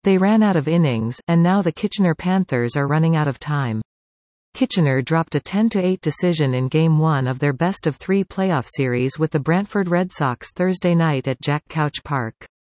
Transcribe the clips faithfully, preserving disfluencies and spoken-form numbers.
They ran out of innings, and now the Kitchener Panthers are running out of time. Kitchener dropped a ten to eight decision in Game one of their best-of-three playoff series with the Brantford Red Sox Thursday night at Jack Couch Park.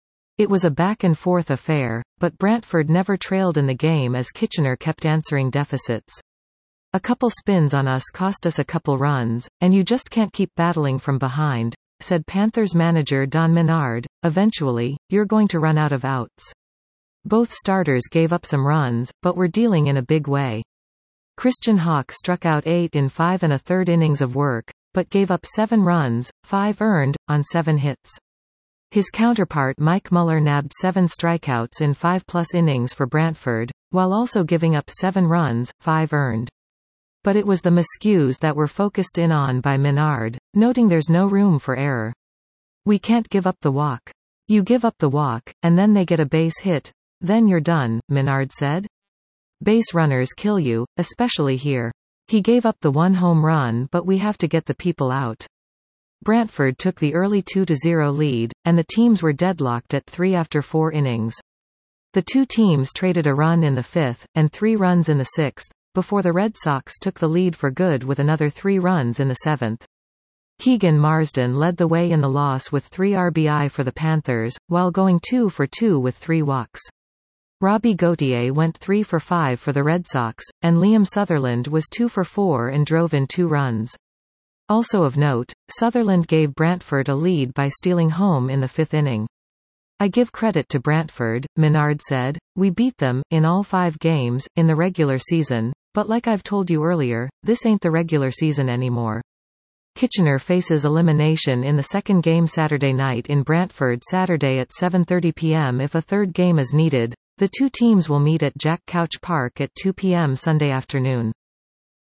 It was a back-and-forth affair, but Brantford never trailed in the game as Kitchener kept answering deficits. "A couple spins on us cost us a couple runs, and you just can't keep battling from behind," said Panthers manager Don Menard. "Eventually, you're going to run out of outs." Both starters gave up some runs, but were dealing in a big way. Christian Hawk struck out eight in five and a third innings of work, but gave up seven runs, five earned, on seven hits. His counterpart Mike Muller nabbed seven strikeouts in five-plus innings for Brantford, while also giving up seven runs, five earned. But it was the miscues that were focused in on by Menard, noting there's no room for error. "We can't give up the walk. You give up the walk, and then they get a base hit. Then you're done," Menard said. "Base runners kill you, especially here. He gave up the one home run, but we have to get the people out." Brantford took the early two to zero lead, and the teams were deadlocked at three after four innings. The two teams traded a run in the fifth, and three runs in the sixth, before the Red Sox took the lead for good with another three runs in the seventh. Keegan Marsden led the way in the loss with three R B I for the Panthers, while going two for two with three walks. Robbie Gauthier went three for five for the Red Sox, and Liam Sutherland was two for four and drove in two runs. Also of note, Sutherland gave Brantford a lead by stealing home in the fifth inning. "I give credit to Brantford," Menard said. "We beat them, in all five games, in the regular season, but like I've told you earlier, this ain't the regular season anymore." Kitchener faces elimination in the second game Saturday night in Brantford Saturday at seven thirty p m if a third game is needed. The two teams will meet at Jack Couch Park at two p m Sunday afternoon.